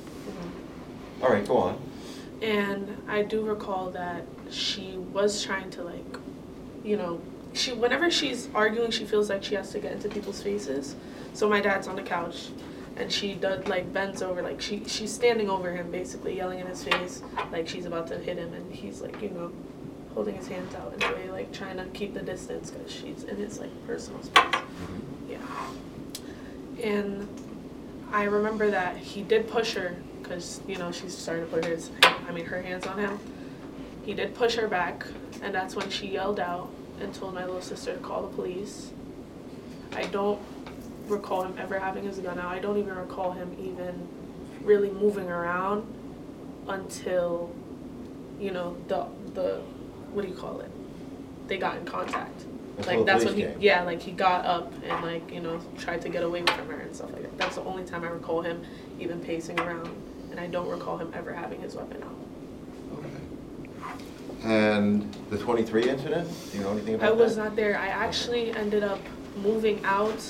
Mhm. All right, go on. And I do recall that she was trying to like, you know, she whenever she's arguing, she feels like she has to get into people's faces. So my dad's on the couch, and she does like bends over, like she she's standing over him, basically yelling in his face, like she's about to hit him, and he's like, you know, holding his hands out in a way, like trying to keep the distance because she's in his like personal space. Mm-hmm. Yeah. And I remember that he did push her because, you know, she's starting to put his, I mean, her hands on him. He did push her back, and that's when she yelled out and told my little sister to call the police. I don't recall him ever having his gun out. I don't even recall him even really moving around until, you know, the, the what do you call it? They got in contact. Until Like the that's when police he, came. yeah, like he got up and like, you know, tried to get away from her and stuff like that. That's the only time I recall him even pacing around, and I don't recall him ever having his weapon out. Okay. And the twenty-three incident, do you know anything about I that? was not there. I actually ended up moving out.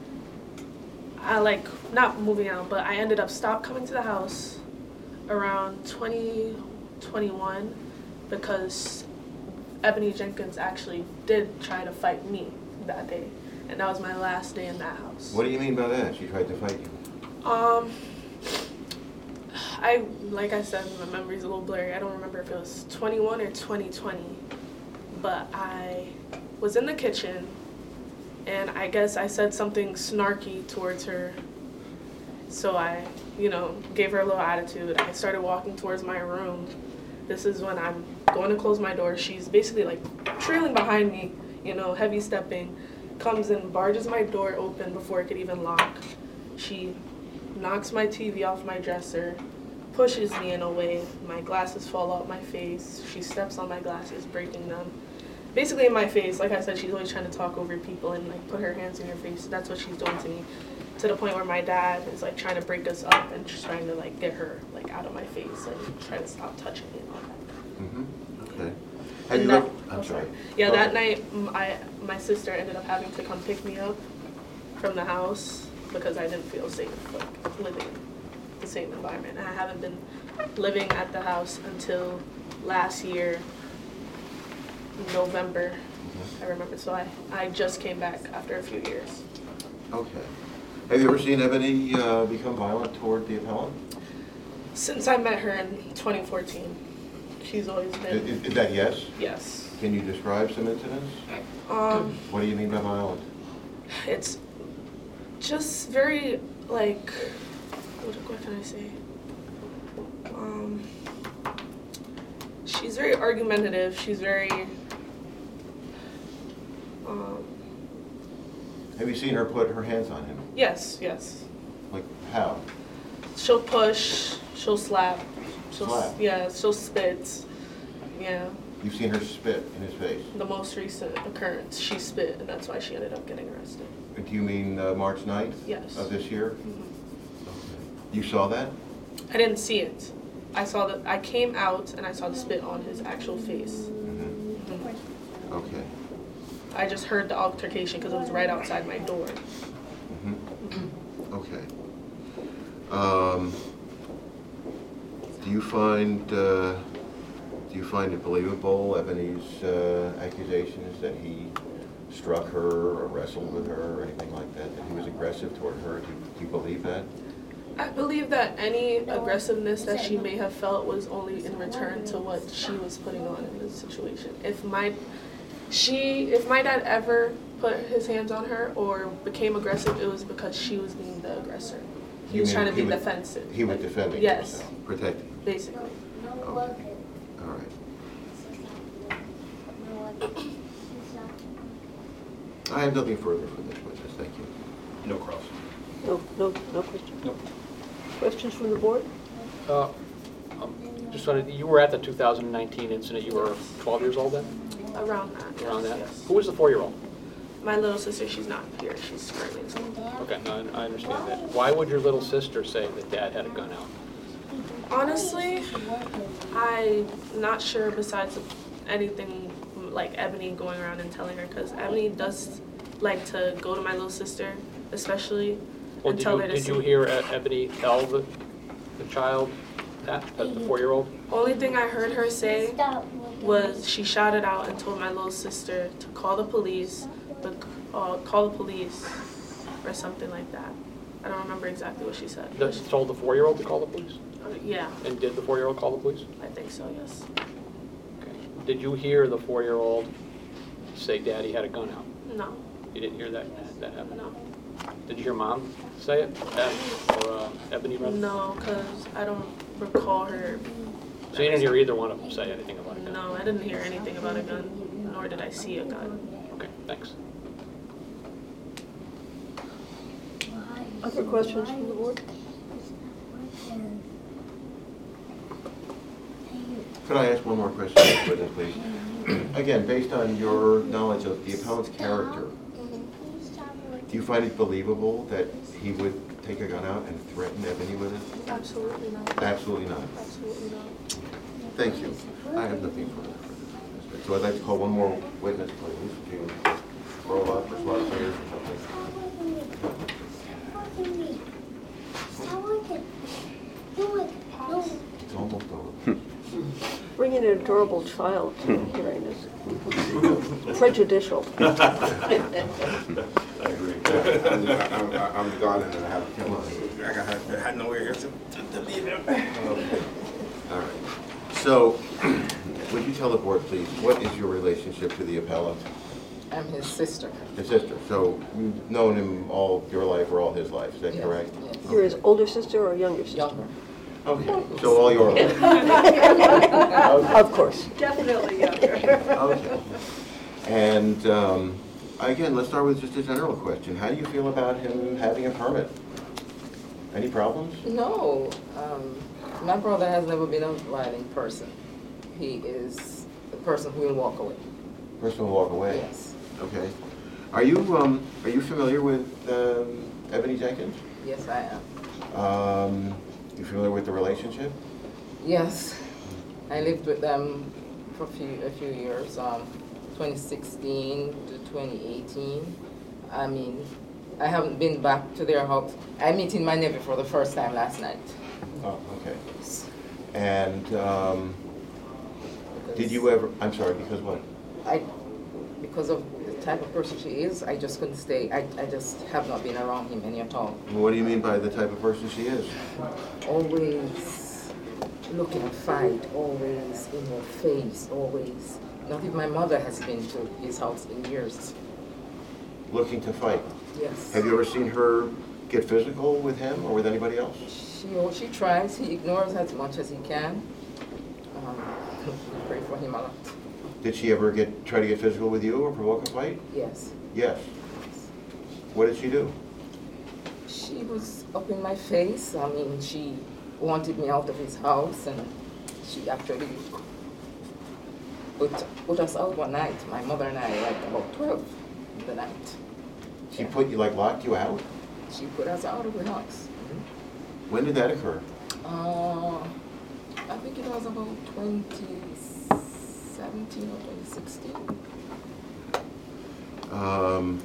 I like, not moving out, but I ended up stop coming to the house around twenty twenty-one because Ebony Jenkins actually did try to fight me that day. And that was my last day in that house. What do you mean by that? She tried to fight you? Um, I, like I said, my memory's a little blurry. I don't remember if it was twenty-one or twenty twenty. But I was in the kitchen, and I guess I said something snarky towards her. So I, you know, gave her a little attitude. I started walking towards my room. This is when I'm going to close my door. She's basically like trailing behind me, you know, heavy stepping. Comes and barges my door open before it could even lock. She knocks my T V off my dresser, pushes me in a way. My glasses fall out my face. She steps on my glasses, breaking them. Basically in my face. Like I said, she's always trying to talk over people and like put her hands in your face. That's what she's doing to me. To the point where my dad is like trying to break us up and just trying to like get her like out of my face and try to stop touching me and all that. Mm-hmm. Okay. Have And you that- ever- I'm oh, sorry. Yeah, Go that ahead. night, mm, I my sister ended up having to come pick me up from the house because I didn't feel safe like living in the same environment. And I haven't been living at the house until last year, November. Mm-hmm. I remember. So I I just came back after a few years. Okay. Have you ever seen Ebony uh, become violent toward the appellant? Since I met her in twenty fourteen, she's always Is, been is- is that yes? yes. Can you describe some incidents? Um. What do you mean by violent? It's just very like what, what can I say? Um, she she's very argumentative. She's very, um, Have you seen her put her hands on him? yes, yes. Like, how? She'll push, she'll slap. She'll, Slap? Yeah, she'll spit. Yeah. You've seen her spit in his face? The most recent occurrence, she spit, and that's why she ended up getting arrested. Do you mean uh, March ninth? Yes. Of this year? Mhm. You saw that? I didn't see it. I saw that, I came out and I saw the spit on his actual face. Mhm. Mhm. Okay. I just heard the altercation because it was right outside my door. Mhm. Okay. Um, do you find uh, do you find it believable, Ebony's uh, accusations that he struck her or wrestled with her or anything like that? That he was aggressive toward her? Do you, do you believe that? I believe that any aggressiveness that she may have felt was only in return to what she was putting on in this situation. If my she if my dad ever put his hands on her or became aggressive, it was because she was being the aggressor. He You was mean trying to he be was- defensive. He was like- defending Yes, himself, protecting. basically. Okay. All right. I have nothing further for this witness. Thank you. No cross. No, no, no question? Nope. Questions from the board? Uh, um, Just wanted, you were at the two thousand nineteen incident, you were twelve years old then? Around that. yes, Around that? yes. Who was the four-year-old? My little sister, she's not here. She's currently in school. Okay, no, I understand that. Why would your little sister say that dad had a gun out? Honestly, I'm not sure besides anything like Ebony going around and telling her, because Ebony does like to go to my little sister, especially, Well, and did tell you, her to did you sleep. hear E- Ebony tell the, the child that, that the four-year-old? Only thing I heard her say was she shouted out and told my little sister to call the police, but uh, call the police or something like that. I don't remember exactly what she said. That told the four-year-old to call the police? Uh, yeah, And did the four-year-old call the police? I think so, yes. Okay. Did you hear the four-year-old say daddy had a gun out? No, You didn't hear that, that happen? no. Did you hear mom say it? Eb- Or uh, Ebony rather? No, because I don't recall her. So you didn't hear either one of them say anything about a gun? No, I didn't hear anything about a gun, nor did I see a gun. Okay, thanks. Other questions from the board? Could I ask one more question, Mister Witness, please? Again, based on your knowledge of the appellant's character, do you find it believable that he would take a gun out and threaten Ebony with it? Absolutely not. Absolutely not. Absolutely not. Thank you. I have nothing further for this witness. So I'd like to call one more witness, please, to roll up or swap players or something. It's almost over. Bringing an adorable child to the hearing is prejudicial. I agree. I'm, I'm, I'm the guardian and I have, come on, I got, I had nowhere else to, to leave him. All right. So, would you tell the board, please, what is your relationship to the appellant? I'm his sister. His sister. So you've known him all your life or all his life, is that Yes, correct? yes. You're his older sister or younger sister? Younger. Okay, so all your life. Of course. Definitely younger. Okay. And um, again, let's start with just a general question. How do you feel about him having a permit? Any problems? No, um, my brother has never been a violent person. He is a person who will walk away. Person will walk away? Yes. Okay. Are you, um, are you familiar with um, Ebony Jenkins? Yes, I am. Um, you familiar with the relationship? Yes, I lived with them for a few, a few years, um, twenty sixteen to twenty eighteen. I mean, I haven't been back to their house. I'm meeting my nephew for the first time last night. Oh, okay. And um, did you ever, I'm sorry, because what? I, because of the type of person she is, I just couldn't stay. I, I just have not been around him any at all. What do you mean by the type of person she is? Always looking to fight, always in your face, always. Not even my mother has been to his house in years. Looking to fight? Yes. Have you ever seen her get physical with him or with anybody else? She, she tries, he ignores as much as he can. Um, we pray him a lot. Did she ever get, try to get physical with you or provoke a fight? Yes. Yes. What did she do? She was up in my face. I mean, she wanted me out of his house, and she actually put, put us out one night, my mother and I, like about twelve in the night. She put you, like locked you out? She put us out of the house. When did that occur? Uh, I think it was about twenty seventeen or twenty sixteen. Um,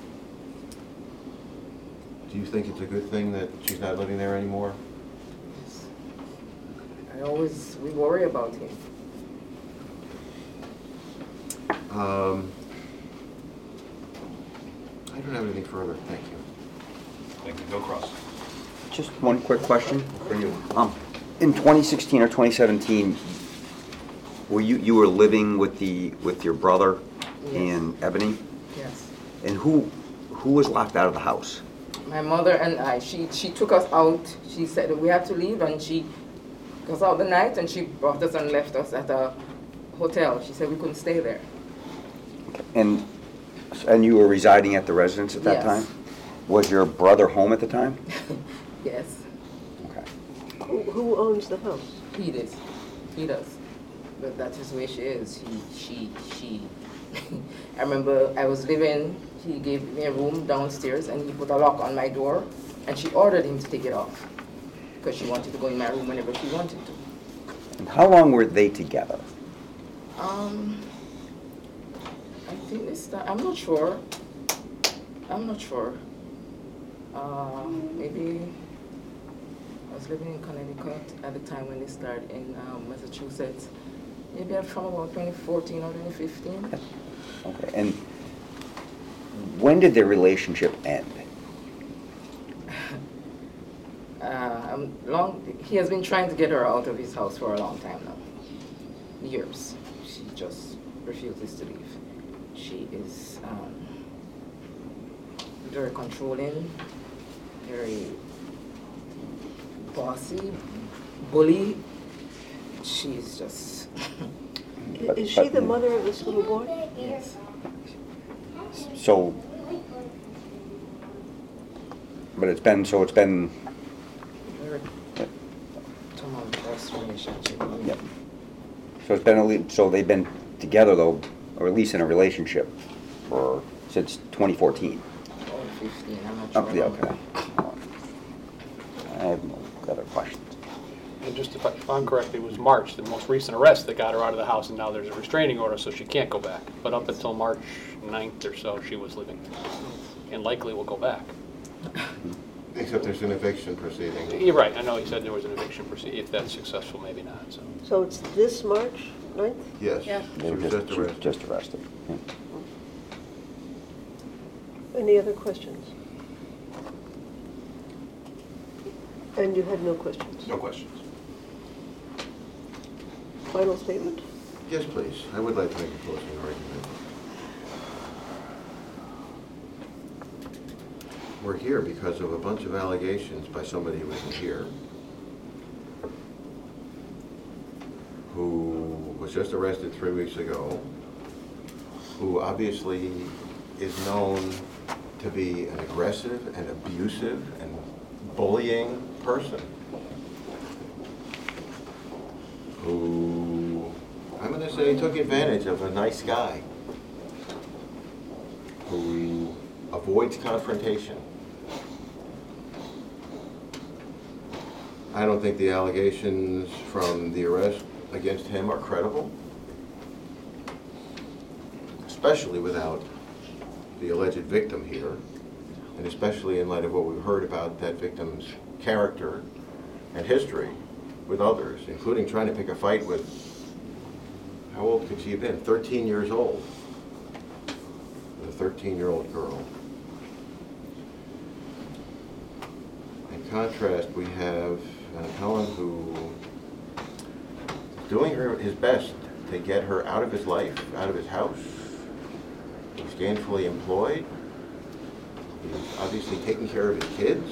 do you think it's a good thing that she's not living there anymore? Yes. I always, we worry about him. Um, I don't have anything further, thank you. Thank you. Bill Cross. Just one quick question. For you. Um, in twenty sixteen or twenty seventeen, were you, you were living with the, with your brother Yes. and Ebony? Yes. And who, who was locked out of the house? My mother and I, she, she took us out. She said we have to leave, and she took us out the night, and she brought us and left us at a hotel. She said we couldn't stay there. And, and you were residing at the residence at that Yes. time? Was your brother home at the time? Yes, Okay. Who, who owns the house? he does. He does. But that is where she is. He, she, she. I remember I was living, he gave me a room downstairs, and he put a lock on my door, and she ordered him to take it off because she wanted to go in my room whenever she wanted to. And how long were they together? Um, I think this time, I'm not sure. I'm not sure. Uh, maybe I was living in Connecticut at the time when they started in um, Massachusetts. Maybe I'm from about twenty fourteen or twenty fifteen. Okay. And when did their relationship end? Uh, um, long, he has been trying to get her out of his house for a long time now. Years. She just refuses to leave. She is um, very controlling, very bossy, bully. She's just... But- Is she but- the mother of this little boy? Yes. So, but it's been, so it's been, Very tumultuous relationship. yeah. So it's been, at least, so they've been together though, or at least in a relationship for, since twenty fourteen? Or fifteen, I'm not sure. Oh, yeah, okay. I have no other questions. And just if I- if I'm correct, it was March, the most recent arrest that got her out of the house, and now there's a restraining order, so she can't go back. But up until March ninth or so, she was living, and likely will go back. Except there's an eviction proceeding. You're right, I know he said there was an eviction proceeding, if that's successful, maybe not, so. So it's this March ninth? Yes. Yeah. She They were was just, just she was arrested. just arrested. Yeah. Any other questions? And you had no questions? No questions. Final statement? Yes, please. I would like to make a closing argument. We're here because of a bunch of allegations by somebody who isn't here, who was just arrested three weeks ago, who obviously is known to be an aggressive and abusive and bullying person, who, I'm going to say, took advantage of a nice guy, who avoids confrontation. I don't think the allegations from the arrest against him are credible, especially without the alleged victim here, and especially in light of what we've heard about that victim's character and history with others, including trying to pick a fight with, how old could she have been? thirteen years old. With a thirteen-year-old girl. In contrast, we have an appellant who is doing her, his best to get her out of his life, out of his house. He's gainfully employed. He's obviously taking care of his kids.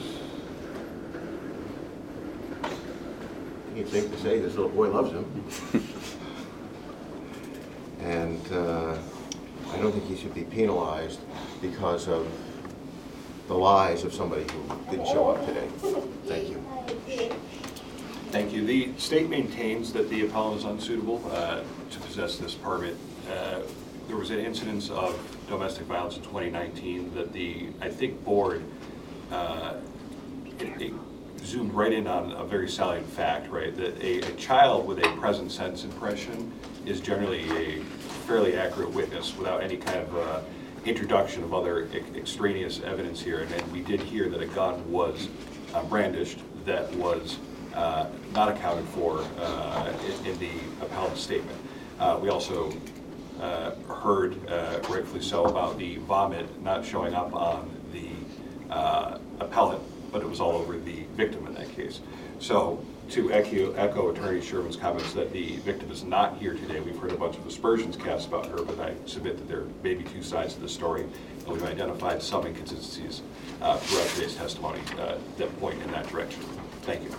I think it's safe to say this little boy loves him. and uh, I don't think he should be penalized because of the lies of somebody who didn't show up today. Thank you. Thank you. The state maintains that the appellant is unsuitable uh, to possess this permit. Uh, there was an incidence of domestic violence in twenty nineteen that the, I think, board uh, it, it zoomed right in on a very salient fact, right? That a, a child with a present sense impression is generally a fairly accurate witness without any kind of uh, introduction of other extraneous evidence here. And then we did hear that a gun was uh, brandished that was uh, not accounted for uh, in, in the appellant's statement. Uh, we also uh, heard, uh, rightfully so, about the vomit not showing up on the uh, appellant, but it was all over the victim in that case. So to echo, echo Attorney Sherman's comments that the victim is not here today, we've heard a bunch of aspersions cast about her, but I submit that there may be two sides to the story, and we've identified some inconsistencies uh, throughout today's testimony uh, that point in that direction. Thank you.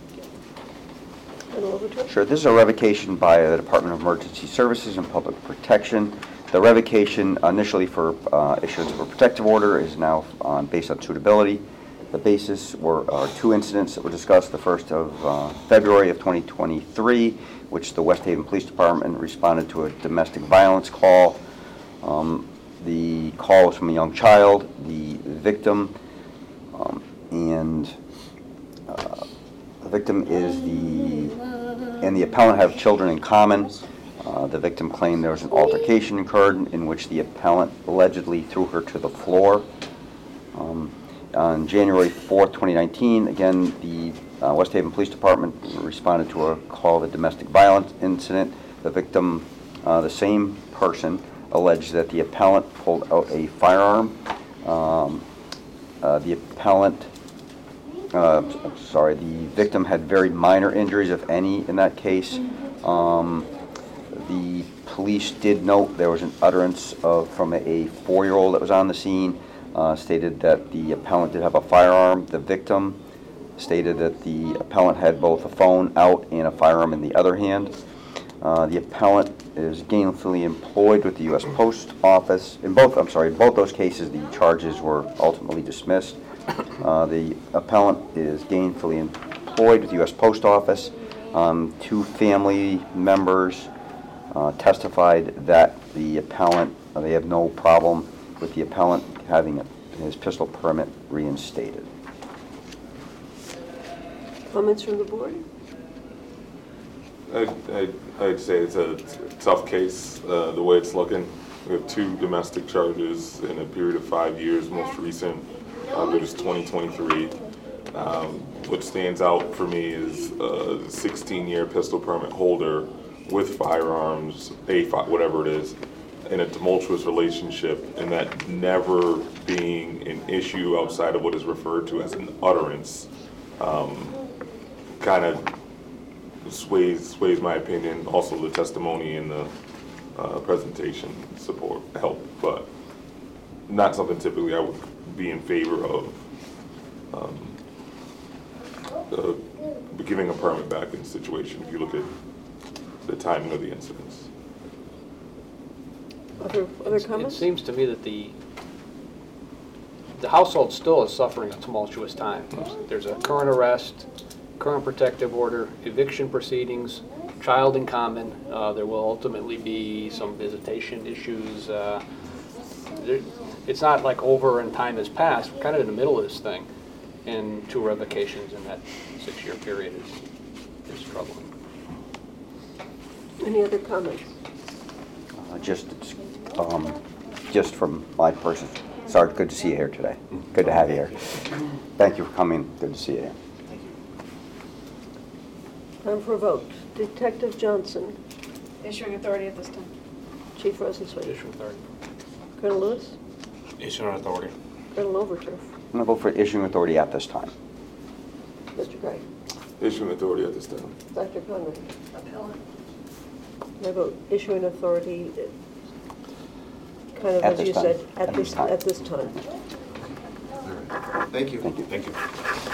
Sure. This is a revocation by the Department of Emergency Services and Public Protection. The revocation initially for uh, issuance of a protective order is now on, based on suitability. The basis were uh, two incidents that were discussed. The first of uh, February of twenty twenty-three, which the West Haven Police Department responded to a domestic violence call. Um, the call was from a young child, the victim, um, and uh, the victim is the, and the appellant have children in common. Uh, the victim claimed there was an altercation occurred in which the appellant allegedly threw her to the floor. Um, on January fourth, twenty nineteen, again, the uh, West Haven Police Department responded to a call of a domestic violence incident. The victim, uh, the same person, alleged that the appellant pulled out a firearm. Um, uh, the appellant Uh, sorry, the victim had very minor injuries, if any, in that case. Um, the police did note there was an utterance of, from a, a four-year-old that was on the scene, uh, stated that the appellant did have a firearm. The victim stated that the appellant had both a phone out and a firearm in the other hand. Uh, the appellant is gainfully employed with the U S Post Office. In both, I'm sorry, in both those cases, the charges were ultimately dismissed. Uh, the appellant is gainfully employed with the U S Post Office. Um, two family members uh, testified that the appellant, uh, they have no problem with the appellant having a, his pistol permit reinstated. Comments from the board? I'd, I'd, I'd say it's a tough case, uh, the way it's looking. We have two domestic charges in a period of five years. Most recent, I believe, is twenty twenty-three. Um, what stands out for me is a sixteen-year pistol permit holder with firearms, a fi whatever it is, in a tumultuous relationship, and that never being an issue outside of what is referred to as an utterance, um, kind of sways sways my opinion. Also, the testimony and the uh, presentation support help, but not something typically I would be in favor of. Um, uh, giving a permit back in the situation if you look at the timing of the incidents. Other, other comments? It seems to me that the the household still is suffering a tumultuous time. There's a current arrest, current protective order, eviction proceedings, child in common. Uh, there will ultimately be some visitation issues. Uh, there, it's not like over and time has passed. We're kind of in the middle of this thing. And two revocations in that six-year period is, is troubling. Any other comments? Uh, just, um, just from my person, Sergeant, good to see you here today. Good to have you here. Thank you for coming. Good to see you here. Thank you. Time for a vote. Detective Johnson. Issuing authority at this time. Chief Rosenzweig. Issuing authority. Colonel Lewis. Issuing authority. Colonel Overturf. I'm going to vote for issuing authority at this time. Mister Gray. Issuing authority at this time. Doctor Conrad. Appellant. I vote issuing authority, uh, kind of At as this you time. said, at At this, this time. at this time. All right. Thank you. Thank you. Thank you.